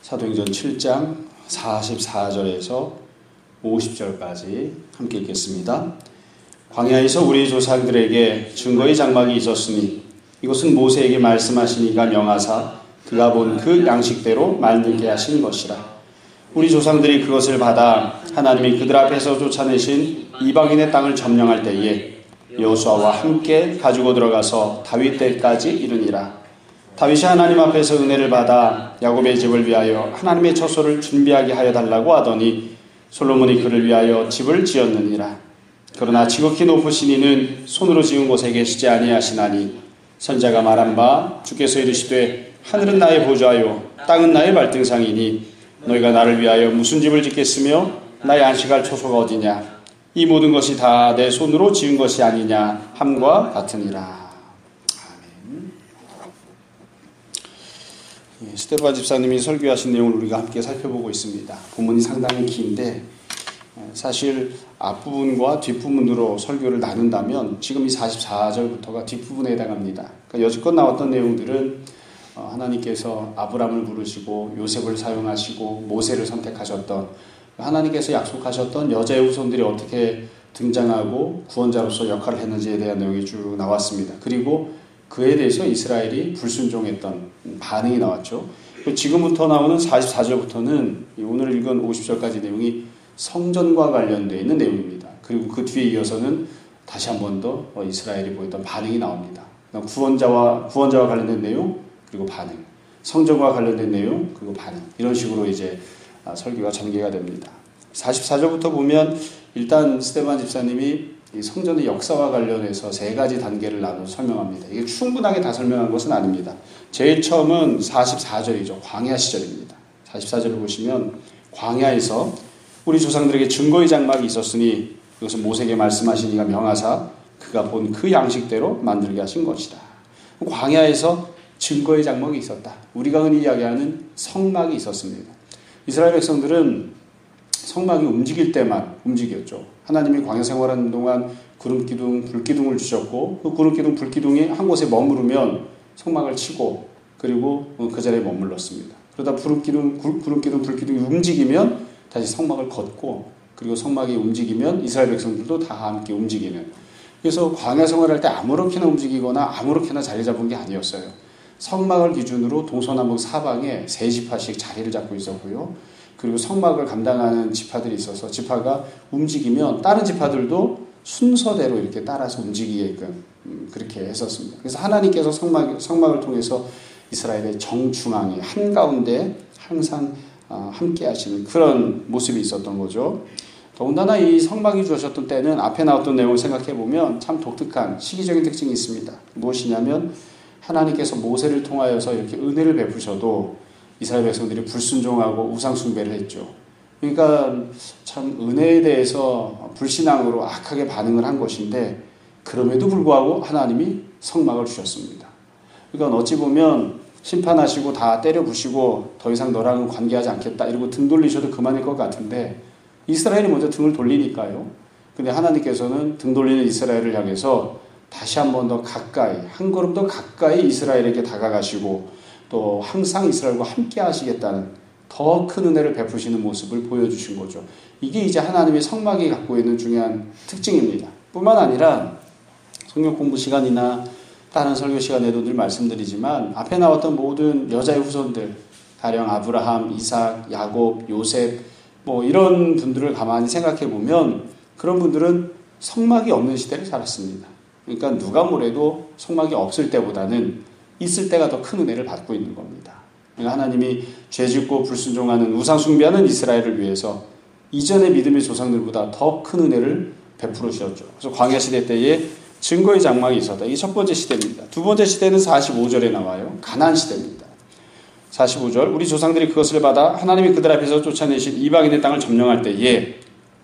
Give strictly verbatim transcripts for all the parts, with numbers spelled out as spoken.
사도행전 칠 장 사십사 절에서 오십 절까지 함께 읽겠습니다. 광야에서 우리 조상들에게 증거의 장막이 있었으니 이것은 모세에게 말씀하시니가 명하사 그가 본 그 양식대로 만들게 하신 것이라. 우리 조상들이 그것을 받아 하나님이 그들 앞에서 쫓아내신 이방인의 땅을 점령할 때에 여호수아와 함께 가지고 들어가서 다윗 때까지 이르니라. 다윗이 하나님 앞에서 은혜를 받아 야곱의 집을 위하여 하나님의 처소를 준비하게 하여 달라고 하더니 솔로몬이 그를 위하여 집을 지었느니라. 그러나 지극히 높으신 이는 손으로 지은 곳에 계시지 아니하시나니 선자가 말한 바 주께서 이르시되 하늘은 나의 보좌요 땅은 나의 발등상이니 너희가 나를 위하여 무슨 집을 짓겠으며 나의 안식할 처소가 어디냐. 이 모든 것이 다 내 손으로 지은 것이 아니냐 함과 같으니라. 스테반 집사님이 설교하신 내용을 우리가 함께 살펴보고 있습니다. 본문이 상당히 긴데 사실 앞부분과 뒷부분으로 설교를 나눈다면 지금 이 사십사 절부터가 뒷부분에 해당합니다. 그러니까 여지껏 나왔던 내용들은 하나님께서 아브람을 부르시고 요셉을 사용하시고 모세를 선택하셨던 하나님께서 약속하셨던 여자의 후손들이 어떻게 등장하고 구원자로서 역할을 했는지에 대한 내용이 쭉 나왔습니다. 그리고 그에 대해서 이스라엘이 불순종했던 반응이 나왔죠. 지금부터 나오는 사십사 절부터는 오늘 읽은 오십 절까지 내용이 성전과 관련되어 있는 내용입니다. 그리고 그 뒤에 이어서는 다시 한 번 더 이스라엘이 보였던 반응이 나옵니다. 구원자와, 구원자와 관련된 내용, 그리고 반응. 성전과 관련된 내용, 그리고 반응. 이런 식으로 이제 설교가 전개가 됩니다. 사십사 절부터 보면 일단 스테반 집사님이 이 성전의 역사와 관련해서 세 가지 단계를 나눠 설명합니다. 이게 충분하게 다 설명한 것은 아닙니다. 제일 처음은 사십사 절이죠. 광야 시절입니다. 사십사 절을 보시면 광야에서 우리 조상들에게 증거의 장막이 있었으니 그것은 모세에게 말씀하시니가 명하사 그가 본 그 양식대로 만들게 하신 것이다. 광야에서 증거의 장막이 있었다. 우리가 흔히 이야기하는 성막이 있었습니다. 이스라엘 백성들은 성막이 움직일 때만 움직였죠. 하나님이 광야 생활하는 동안 구름기둥, 불기둥을 주셨고 그 구름기둥, 불기둥이 한 곳에 머무르면 성막을 치고 그리고 그 자리에 머물렀습니다. 그러다 구름기둥, 구름기둥, 불기둥이 움직이면 다시 성막을 걷고 그리고 성막이 움직이면 이스라엘 백성들도 다 함께 움직이는. 그래서 광야 생활할 때 아무렇게나 움직이거나 아무렇게나 자리 잡은 게 아니었어요. 성막을 기준으로 동서남북 사방에 세 지파씩 자리를 잡고 있었고요. 그리고 성막을 감당하는 지파들이 있어서 지파가 움직이면 다른 지파들도 순서대로 이렇게 따라서 움직이게끔 그렇게 했었습니다. 그래서 하나님께서 성막, 성막을 통해서 이스라엘의 정중앙에 한가운데 항상 함께 하시는 그런 모습이 있었던 거죠. 더군다나 이 성막이 주어졌던 때는 앞에 나왔던 내용을 생각해 보면 참 독특한 시기적인 특징이 있습니다. 무엇이냐면 하나님께서 모세를 통하여서 이렇게 은혜를 베푸셔도 이스라엘 백성들이 불순종하고 우상 숭배를 했죠. 그러니까 참 은혜에 대해서 불신앙으로 악하게 반응을 한 것인데 그럼에도 불구하고 하나님이 성막을 주셨습니다. 그러니까 어찌 보면 심판하시고 다 때려 부시고 더 이상 너랑은 관계하지 않겠다 이러고 등 돌리셔도 그만일 것 같은데 이스라엘이 먼저 등을 돌리니까요. 근데 하나님께서는 등 돌리는 이스라엘을 향해서 다시 한 번 더 가까이 한 걸음 더 가까이 이스라엘에게 다가가시고 또 항상 이스라엘과 함께 하시겠다는 더 큰 은혜를 베푸시는 모습을 보여주신 거죠. 이게 이제 하나님의 성막이 갖고 있는 중요한 특징입니다. 뿐만 아니라 성경 공부 시간이나 다른 설교 시간에도 늘 말씀드리지만 앞에 나왔던 모든 여자의 후손들 가령 아브라함, 이삭, 야곱, 요셉 뭐 이런 분들을 가만히 생각해 보면 그런 분들은 성막이 없는 시대를 살았습니다. 그러니까 누가 뭐래도 성막이 없을 때보다는 있을 때가 더 큰 은혜를 받고 있는 겁니다. 그러니까 하나님이 죄짓고 불순종하는 우상 숭배하는 이스라엘을 위해서 이전의 믿음의 조상들보다 더 큰 은혜를 베풀어 주셨죠. 그래서 광야 시대 때에 증거의 장막이 있었다. 이게 첫 번째 시대입니다. 두 번째 시대는 사십오 절에 나와요. 가나안 시대입니다. 사십오 절 우리 조상들이 그것을 받아 하나님이 그들 앞에서 쫓아내신 이방인의 땅을 점령할 때에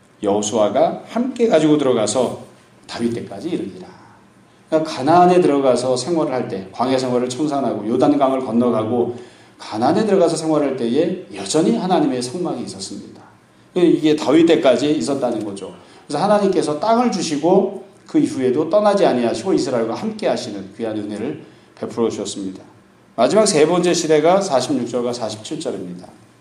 여호수아가 함께 가지고 들어가서 다윗 때까지 이르니라. 그러니까 가나안에 들어가서 생활을 할 때 광야 생활을 청산하고 요단강을 건너가고 가나안에 들어가서 생활할 때에 여전히 하나님의 성막이 있었습니다. 이게 다윗 때까지 있었다는 거죠. 그래서 하나님께서 땅을 주시고 그 이후에도 떠나지 아니하시고 이스라엘과 함께 하시는 귀한 은혜를 베풀어 주셨습니다. 마지막 세 번째 시대가 사십육 절과 사십칠 절입니다.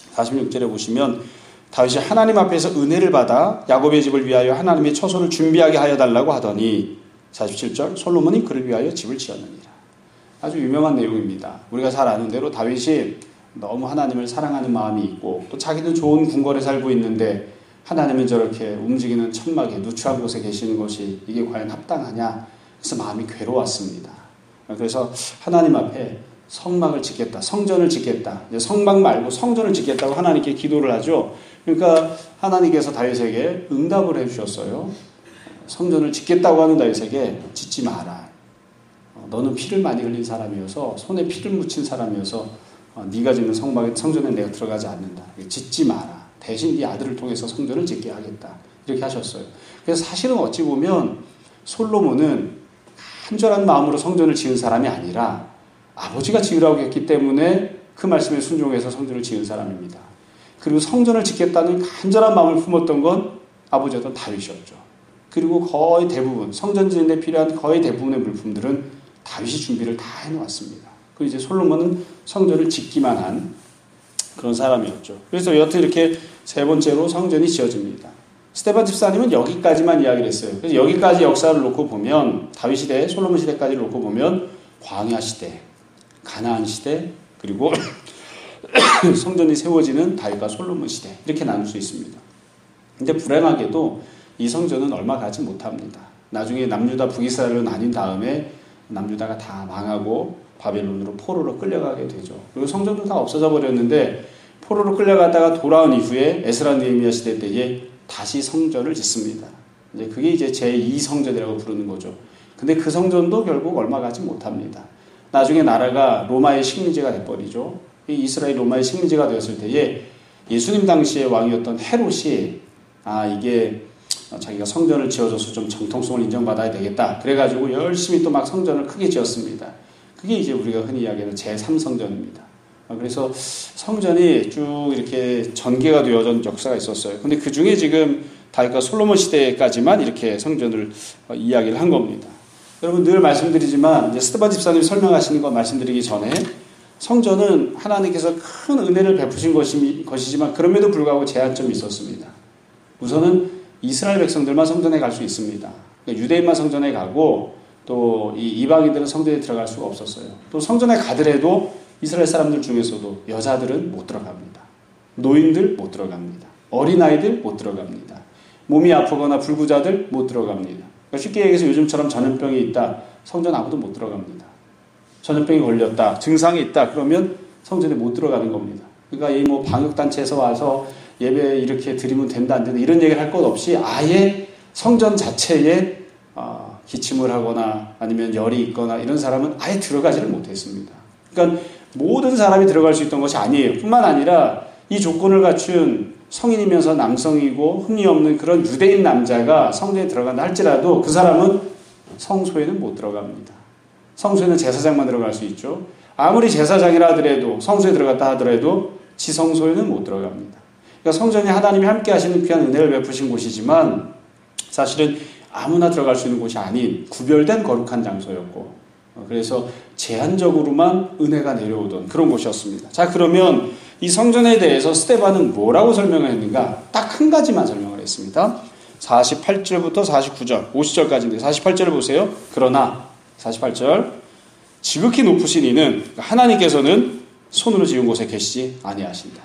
사십육 절에 보시면 다윗이 하나님 앞에서 은혜를 받아 야곱의 집을 위하여 하나님의 처소를 준비하게 하여 달라고 하더니 사십칠 절 솔로몬이 그를 위하여 집을 지었느니라. 아주 유명한 내용입니다. 우리가 잘 아는 대로 다윗이 너무 하나님을 사랑하는 마음이 있고 또 자기도 좋은 궁궐에 살고 있는데 하나님은 저렇게 움직이는 천막에 누추한 곳에 계시는 것이 이게 과연 합당하냐? 그래서 마음이 괴로웠습니다. 그래서 하나님 앞에 성막을 짓겠다, 성전을 짓겠다. 이제 성막 말고 성전을 짓겠다고 하나님께 기도를 하죠. 그러니까 하나님께서 다윗에게 응답을 해주셨어요. 성전을 짓겠다고 하는 다윗에게 짓지 마라. 너는 피를 많이 흘린 사람이어서 손에 피를 묻힌 사람이어서 네가 짓는 성막에 성전에 내가 들어가지 않는다. 짓지 마라. 대신 네 아들을 통해서 성전을 짓게 하겠다. 이렇게 하셨어요. 그래서 사실은 어찌 보면 솔로몬은 간절한 마음으로 성전을 지은 사람이 아니라 아버지가 지으라고 했기 때문에 그 말씀에 순종해서 성전을 지은 사람입니다. 그리고 성전을 짓겠다는 간절한 마음을 품었던 건 아버지였던 다윗이었죠. 그리고 거의 대부분 성전 짓는 데 필요한 거의 대부분의 물품들은 다윗이 준비를 다 해놓았습니다. 그리고 이제 솔로몬은 성전을 짓기만 한 그런 사람이었죠. 그래서 여튼 이렇게 세 번째로 성전이 지어집니다. 스데반 집사님은 여기까지만 이야기를 했어요. 그래서 여기까지 역사를 놓고 보면 다윗 시대, 솔로몬 시대까지 놓고 보면 광야 시대, 가나안 시대, 그리고 성전이 세워지는 다윗과 솔로몬 시대 이렇게 나눌 수 있습니다. 근데 불행하게도 이 성전은 얼마 가지 못합니다. 나중에 남유다 북이스라엘로 나뉜 다음에 남유다가 다 망하고 바벨론으로 포로로 끌려가게 되죠. 그리고 성전도 다 없어져 버렸는데 포로로 끌려가다가 돌아온 이후에 에스라 느헤미야 시대 때에 다시 성전을 짓습니다. 이제 그게 이제 제이 성전이라고 부르는 거죠. 근데 그 성전도 결국 얼마 가지 못합니다. 나중에 나라가 로마의 식민지가 돼버리죠. 이 이스라엘 로마의 식민지가 되었을 때에 예수님 당시의 왕이었던 헤롯이 아 이게 자기가 성전을 지어줘서 좀 정통성을 인정받아야 되겠다. 그래가지고 열심히 또 막 성전을 크게 지었습니다. 그게 이제 우리가 흔히 이야기하는 제삼 성전입니다. 그래서 성전이 쭉 이렇게 전개가 되어진 역사가 있었어요. 근데 그 중에 지금 다윗과 솔로몬 시대까지만 이렇게 성전을 이야기를 한 겁니다. 여러분 늘 말씀드리지만 이제 스데반 집사님이 설명하시는 거 말씀드리기 전에 성전은 하나님께서 큰 은혜를 베푸신 것이, 것이지만 그럼에도 불구하고 제한점이 있었습니다. 우선은 이스라엘 백성들만 성전에 갈 수 있습니다. 그러니까 유대인만 성전에 가고 또 이 이방인들은 성전에 들어갈 수가 없었어요. 또 성전에 가더라도 이스라엘 사람들 중에서도 여자들은 못 들어갑니다. 노인들 못 들어갑니다. 어린아이들 못 들어갑니다. 몸이 아프거나 불구자들 못 들어갑니다. 그러니까 쉽게 얘기해서 요즘처럼 전염병이 있다. 성전 아무도 못 들어갑니다. 전염병이 걸렸다. 증상이 있다. 그러면 성전에 못 들어가는 겁니다. 그러니까 이 뭐 방역단체에서 와서 예배 이렇게 드리면 된다 안 된다 이런 얘기를 할 것 없이 아예 성전 자체에 어, 기침을 하거나 아니면 열이 있거나 이런 사람은 아예 들어가지를 못했습니다. 그러니까 모든 사람이 들어갈 수 있던 것이 아니에요. 뿐만 아니라 이 조건을 갖춘 성인이면서 남성이고 흠이 없는 그런 유대인 남자가 성전에 들어간다 할지라도 그 사람은 성소에는 못 들어갑니다. 성소에는 제사장만 들어갈 수 있죠. 아무리 제사장이라 하더라도 성소에 들어갔다 하더라도 지성소에는 못 들어갑니다. 그러니까 성전이 하나님이 함께 하시는 귀한 은혜를 베푸신 곳이지만 사실은 아무나 들어갈 수 있는 곳이 아닌 구별된 거룩한 장소였고 그래서 제한적으로만 은혜가 내려오던 그런 곳이었습니다. 자 그러면 이 성전에 대해서 스데반은 뭐라고 설명을 했는가? 딱 한 가지만 설명을 했습니다. 사십팔 절부터 사십구 절, 오십 절까지인데 사십팔 절을 보세요. 그러나 사십팔 절 지극히 높으신 이는 하나님께서는 손으로 지은 곳에 계시지 아니하신다.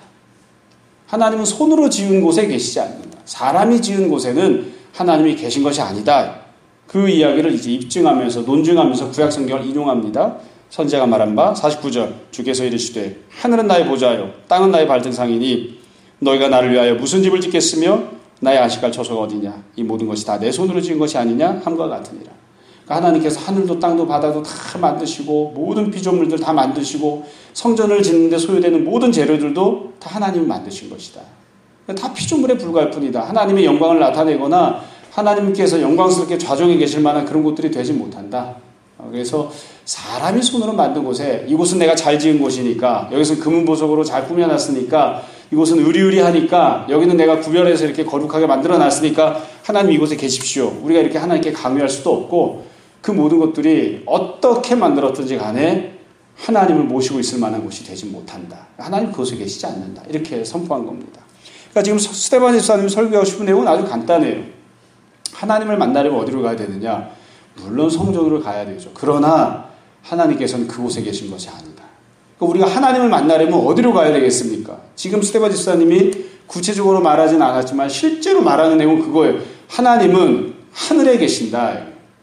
하나님은 손으로 지은 곳에 계시지 않는다. 사람이 지은 곳에는 하나님이 계신 것이 아니다. 그 이야기를 이제 입증하면서 논증하면서 구약 성경을 인용합니다. 선지자가 말한 바 사십구 절 주께서 이르시되 하늘은 나의 보좌요 땅은 나의 발등상이니 너희가 나를 위하여 무슨 집을 짓겠으며 나의 안식할 처소가 어디냐 이 모든 것이 다 내 손으로 지은 것이 아니냐 함과 같으니라. 그러니까 하나님께서 하늘도 땅도 바다도 다 만드시고 모든 피조물들 다 만드시고 성전을 짓는데 소요되는 모든 재료들도 다 하나님이 만드신 것이다. 다 피조물에 불과할 뿐이다. 하나님의 영광을 나타내거나 하나님께서 영광스럽게 좌정해 계실 만한 그런 곳들이 되지 못한다. 그래서 사람이 손으로 만든 곳에 이곳은 내가 잘 지은 곳이니까 여기서는 금은보석으로 잘 꾸며놨으니까 이곳은 의리의리하니까 여기는 내가 구별해서 이렇게 거룩하게 만들어놨으니까 하나님 이곳에 계십시오. 우리가 이렇게 하나님께 강요할 수도 없고 그 모든 것들이 어떻게 만들었든지 간에 하나님을 모시고 있을 만한 곳이 되지 못한다. 하나님 그곳에 계시지 않는다. 이렇게 선포한 겁니다. 그러니까 지금 스데반 집사님이 설교하고 싶은 내용은 아주 간단해요. 하나님을 만나려면 어디로 가야 되느냐? 물론 성전으로 가야 되죠. 그러나 하나님께서는 그곳에 계신 것이 아니다. 그러니까 우리가 하나님을 만나려면 어디로 가야 되겠습니까? 지금 스데반 집사님이 구체적으로 말하진 않았지만 실제로 말하는 내용은 그거예요. 하나님은 하늘에 계신다.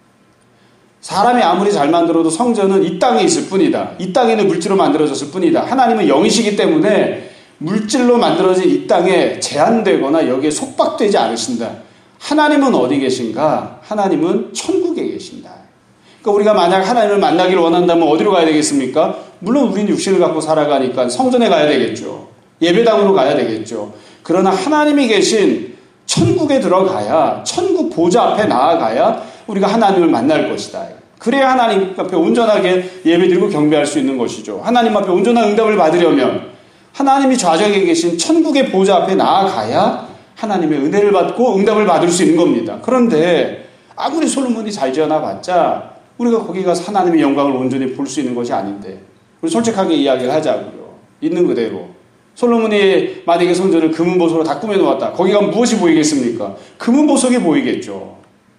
사람이 아무리 잘 만들어도 성전은 이 땅에 있을 뿐이다. 이 땅에는 물질로 만들어졌을 뿐이다. 하나님은 영이시기 때문에 물질로 만들어진 이 땅에 제한되거나 여기에 속박되지 않으신다. 하나님은 어디 계신가? 하나님은 천국에 계신다. 그러니까 우리가 만약 하나님을 만나기를 원한다면 어디로 가야 되겠습니까? 물론 우리는 육신을 갖고 살아가니까 성전에 가야 되겠죠. 예배당으로 가야 되겠죠. 그러나 하나님이 계신 천국에 들어가야, 천국 보좌 앞에 나아가야 우리가 하나님을 만날 것이다. 그래야 하나님 앞에 온전하게 예배드리고 경배할 수 있는 것이죠. 하나님 앞에 온전한 응답을 받으려면 하나님이 좌정에 계신 천국의 보좌 앞에 나아가야 하나님의 은혜를 받고 응답을 받을 수 있는 겁니다. 그런데 아무리 솔로몬이 잘 지어놔봤자 우리가 거기 가서 하나님의 영광을 온전히 볼 수 있는 것이 아닌데, 우리 솔직하게 이야기를 하자고요. 있는 그대로. 솔로몬이 만약에 성전을 금은보석으로 다 꾸며놓았다. 거기 가면 무엇이 보이겠습니까? 금은보석이 보이겠죠.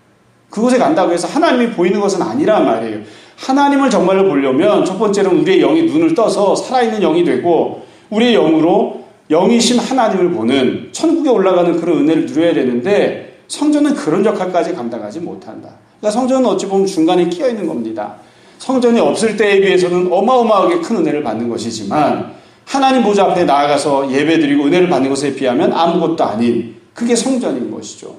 그곳에 간다고 해서 하나님이 보이는 것은 아니란 말이에요. 하나님을 정말로 보려면 첫 번째로는 우리의 영이 눈을 떠서 살아있는 영이 되고 우리의 영으로 영이신 하나님을 보는 천국에 올라가는 그런 은혜를 누려야 되는데 성전은 그런 역할까지 감당하지 못한다. 그러니까 성전은 어찌 보면 중간에 끼어 있는 겁니다. 성전이 없을 때에 비해서는 어마어마하게 큰 은혜를 받는 것이지만 하나님 보좌 앞에 나아가서 예배드리고 은혜를 받는 것에 비하면 아무것도 아닌 그게 성전인 것이죠.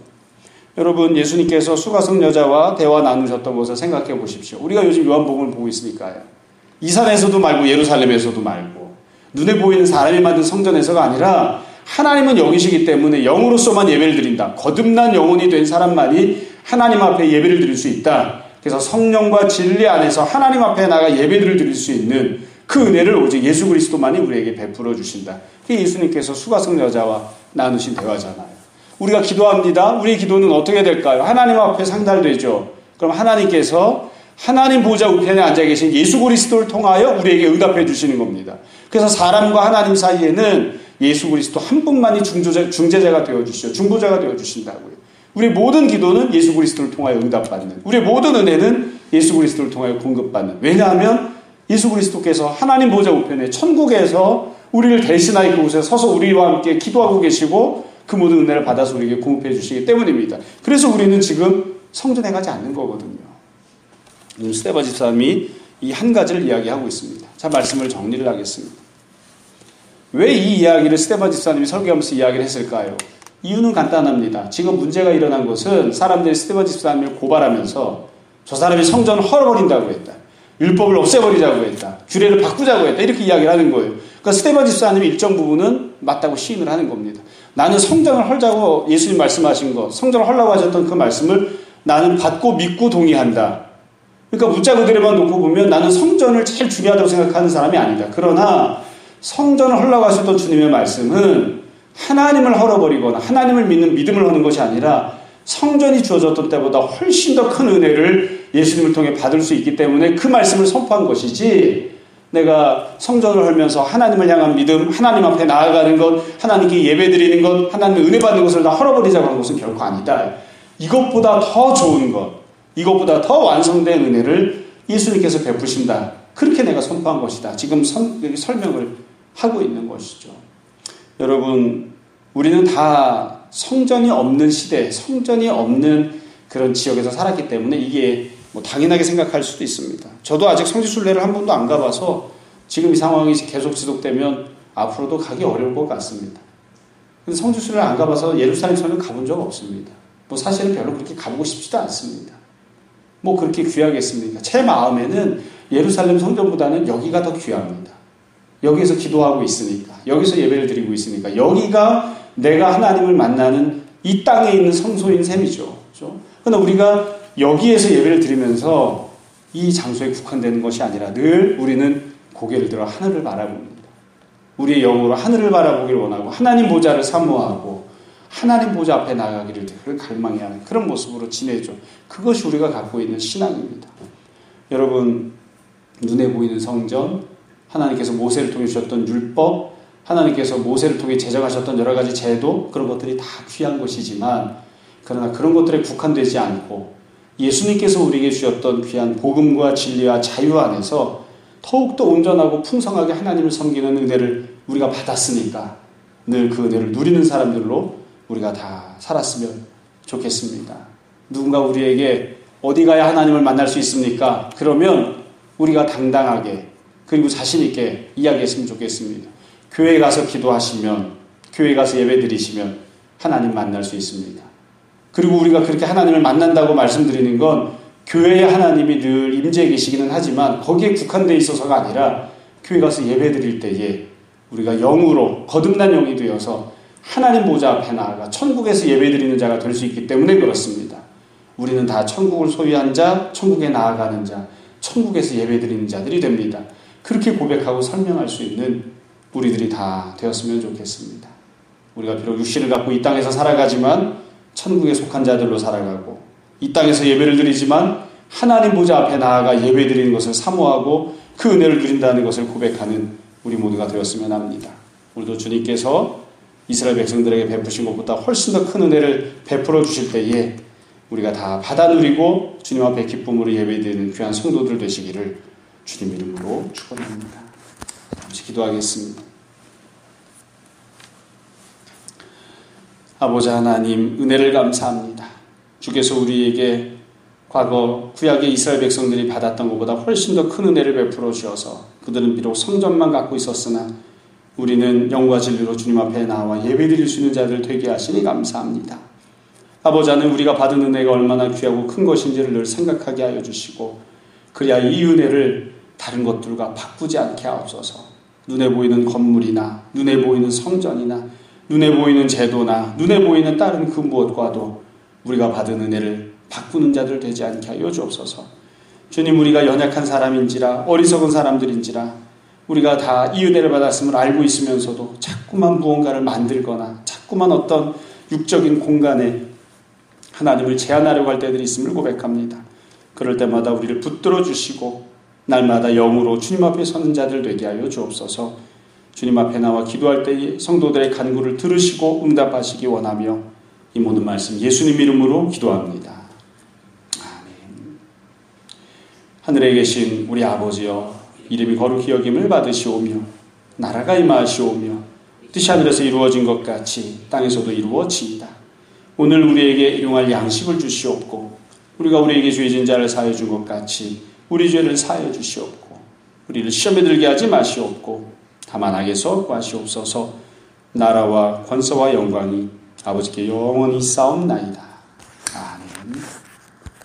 여러분, 예수님께서 수가성 여자와 대화 나누셨던 것을 생각해 보십시오. 우리가 요즘 요한복음을 보고 있으니까요. 이 산에서도 말고 예루살렘에서도 말고 눈에 보이는 사람이 만든 성전에서가 아니라 하나님은 영이시기 때문에 영으로서만 예배를 드린다. 거듭난 영혼이 된 사람만이 하나님 앞에 예배를 드릴 수 있다. 그래서 성령과 진리 안에서 하나님 앞에 나가 예배를 드릴 수 있는 그 은혜를 오직 예수 그리스도만이 우리에게 베풀어 주신다. 그게 예수님께서 수가성 여자와 나누신 대화잖아요. 우리가 기도합니다. 우리의 기도는 어떻게 될까요? 하나님 앞에 상달되죠. 그럼 하나님께서 하나님 보좌 우편에 앉아 계신 예수 그리스도를 통하여 우리에게 응답해 주시는 겁니다. 그래서 사람과 하나님 사이에는 예수 그리스도 한 분만이 중조자, 중재자가 되어주시죠. 중보자가 되어주신다고요. 우리 모든 기도는 예수 그리스도를 통하여 응답받는, 우리의 모든 은혜는 예수 그리스도를 통하여 공급받는. 왜냐하면 예수 그리스도께서 하나님 보좌 우편에 천국에서 우리를 대신하여 그곳에 서서 우리와 함께 기도하고 계시고 그 모든 은혜를 받아서 우리에게 공급해 주시기 때문입니다. 그래서 우리는 지금 성전에 가지 않는 거거든요. 스데반 집사님이 이 한 가지를 이야기하고 있습니다. 자, 말씀을 정리를 하겠습니다. 왜 이 이야기를 스데반 집사님이 설교하면서 이야기를 했을까요? 이유는 간단합니다. 지금 문제가 일어난 것은 사람들이 스데반 집사님을 고발하면서 저 사람이 성전을 헐어버린다고 했다. 율법을 없애버리자고 했다. 규례를 바꾸자고 했다. 이렇게 이야기를 하는 거예요. 그러니까 스데반 집사님이 일정 부분은 맞다고 시인을 하는 겁니다. 나는 성전을 헐자고 예수님 말씀하신 것, 성전을 헐라고 하셨던 그 말씀을 나는 받고 믿고 동의한다. 그러니까 문자 그대로만 놓고 보면 나는 성전을 제일 중요하다고 생각하는 사람이 아니다. 그러나 성전을 헐라고 하셨던 주님의 말씀은 하나님을 헐어버리거나 하나님을 믿는 믿음을 하는 것이 아니라 성전이 주어졌던 때보다 훨씬 더 큰 은혜를 예수님을 통해 받을 수 있기 때문에 그 말씀을 선포한 것이지, 내가 성전을 헐면서 하나님을 향한 믿음, 하나님 앞에 나아가는 것, 하나님께 예배드리는 것, 하나님의 은혜 받는 것을 다 헐어버리자고 하는 것은 결코 아니다. 이것보다 더 좋은 것, 이것보다 더 완성된 은혜를 예수님께서 베푸신다. 그렇게 내가 선포한 것이다. 지금 선, 설명을 하고 있는 것이죠. 여러분, 우리는 다 성전이 없는 시대, 성전이 없는 그런 지역에서 살았기 때문에 이게 뭐 당연하게 생각할 수도 있습니다. 저도 아직 성지순례를 한 번도 안 가봐서 지금 이 상황이 계속 지속되면 앞으로도 가기 어려울 것 같습니다. 근데 성지순례를 안 가봐서 예루살렘 성전 가본 적 없습니다. 뭐 사실은 별로 그렇게 가보고 싶지도 않습니다. 뭐 그렇게 귀하겠습니까? 제 마음에는 예루살렘 성전보다는 여기가 더 귀합니다. 여기서 기도하고 있으니까, 여기서 예배를 드리고 있으니까, 여기가 내가 하나님을 만나는 이 땅에 있는 성소인 셈이죠. 그렇죠? 그러나 우리가 여기에서 예배를 드리면서 이 장소에 국한되는 것이 아니라 늘 우리는 고개를 들어 하늘을 바라봅니다. 우리의 영으로 하늘을 바라보기를 원하고 하나님 보좌를 사모하고 하나님 보좌 앞에 나가기를 늘 갈망해하는 그런 모습으로 지내죠. 그것이 우리가 갖고 있는 신앙입니다. 여러분, 눈에 보이는 성전, 하나님께서 모세를 통해 주셨던 율법, 하나님께서 모세를 통해 제정하셨던 여러 가지 제도, 그런 것들이 다 귀한 것이지만 그러나 그런 것들에 국한되지 않고 예수님께서 우리에게 주셨던 귀한 복음과 진리와 자유 안에서 더욱더 온전하고 풍성하게 하나님을 섬기는 은혜를 우리가 받았으니까 늘 그 은혜를 누리는 사람들로 우리가 다 살았으면 좋겠습니다. 누군가 우리에게 어디 가야 하나님을 만날 수 있습니까? 그러면 우리가 당당하게 그리고 자신 있게 이야기했으면 좋겠습니다. 교회에 가서 기도하시면, 교회에 가서 예배 드리시면 하나님 만날 수 있습니다. 그리고 우리가 그렇게 하나님을 만난다고 말씀드리는 건 교회에 하나님이 늘 임재해 계시기는 하지만 거기에 국한되어 있어서가 아니라 교회 가서 예배 드릴 때에 우리가 영으로 거듭난 영이 되어서 하나님 보좌 앞에 나아가 천국에서 예배 드리는 자가 될 수 있기 때문에 그렇습니다. 우리는 다 천국을 소유한 자, 천국에 나아가는 자, 천국에서 예배 드리는 자들이 됩니다. 그렇게 고백하고 설명할 수 있는 우리들이 다 되었으면 좋겠습니다. 우리가 비록 육신을 갖고 이 땅에서 살아가지만 천국에 속한 자들로 살아가고 이 땅에서 예배를 드리지만 하나님 보좌 앞에 나아가 예배 드리는 것을 사모하고 그 은혜를 누린다는 것을 고백하는 우리 모두가 되었으면 합니다. 우리도 주님께서 이스라엘 백성들에게 베푸신 것보다 훨씬 더 큰 은혜를 베풀어 주실 때에 우리가 다 받아 누리고 주님 앞에 기쁨으로 예배드리는 귀한 성도들 되시기를 주님 이름으로 축원합니다. 잠시 기도하겠습니다. 아버지 하나님, 은혜를 감사합니다. 주께서 우리에게 과거 구약의 이스라엘 백성들이 받았던 것보다 훨씬 더 큰 은혜를 베풀어 주셔서 그들은 비록 성전만 갖고 있었으나 우리는 영과 진리로 주님 앞에 나와 예배드릴 수 있는 자들 되게 하시니 감사합니다. 아버지 하나님, 우리가 받은 은혜가 얼마나 귀하고 큰 것인지를 늘 생각하게 하여 주시고 그래야 이 은혜를 다른 것들과 바꾸지 않게 하옵소서. 눈에 보이는 건물이나 눈에 보이는 성전이나 눈에 보이는 제도나 눈에 보이는 다른 그 무엇과도 우리가 받은 은혜를 바꾸는 자들 되지 않게 하여 주옵소서. 주님, 우리가 연약한 사람인지라 어리석은 사람들인지라 우리가 다 이 은혜를 받았음을 알고 있으면서도 자꾸만 무언가를 만들거나 자꾸만 어떤 육적인 공간에 하나님을 제한하려고 할 때들이 있음을 고백합니다. 그럴 때마다 우리를 붙들어 주시고 날마다 영으로 주님 앞에 서는 자들 되게 하여 주옵소서. 주님 앞에 나와 기도할 때 성도들의 간구를 들으시고 응답하시기 원하며 이 모든 말씀 예수님 이름으로 기도합니다. 아멘. 하늘에 계신 우리 아버지여, 이름이 거룩히 여김을 받으시오며 나라가 임하시오며 뜻이 하늘에서 이루어진 것 같이 땅에서도 이루어지이다. 오늘 우리에게 일용할 양식을 주시옵고 우리가 우리에게 죄진 자를 사하여 준 것 같이 우리 죄를 사하여 주시옵고 우리를 시험에 들게 하지 마시옵고 다만 악에서 구하시옵소서. 나라와 권세와 영광이 아버지께 영원히 싸움나이다.